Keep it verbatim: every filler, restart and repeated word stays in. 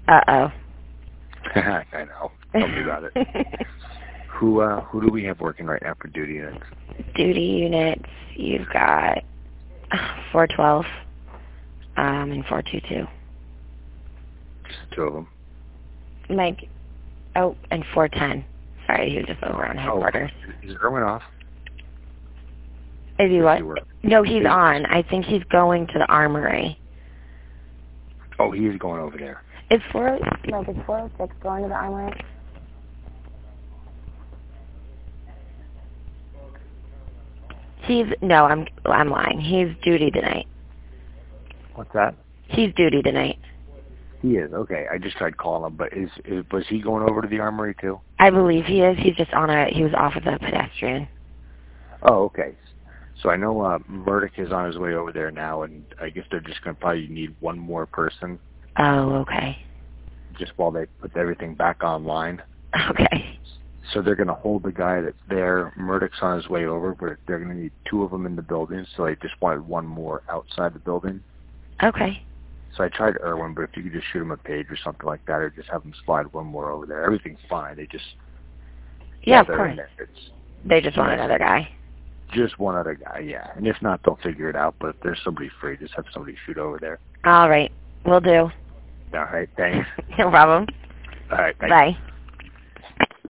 Uh-oh. I know. Tell me about it. Who uh, who do we have working right now for duty units? Duty units, you've got four twelve um, and four two two. Just the two of them? Mike, oh, and four ten. Sorry, he was just over on headquarters. Oh, is Erwin off? Is he what? No, he's on. I think he's going to the armory. Oh, he is going over there. Is four like is four oh six going to the armory? He's no, I'm I'm lying. He's duty tonight. What's that? He's duty tonight. He is, okay. I just tried calling him, but is, is was he going over to the armory too? I believe he is. He's just on a he was off of the pedestrian. Oh, okay. So I know uh, Murdoch is on his way over there now, and I guess they're just going to probably need one more person. Oh, okay. Just while they put everything back online. Okay. So they're going to hold the guy that's there. Murdoch's on his way over, but they're going to need two of them in the building, so they just wanted one more outside the building. Okay. So I tried Erwin, but if you could just shoot him a page or something like that, or just have him slide one more over there. Everything's fine. They just... Yeah, of course. It's, they just want another guy. Just one other guy, yeah. And if not, they'll figure it out. But if there's somebody free, just have somebody shoot over there. All right. Will do. All right, thanks. No problem. All right, thanks. Bye.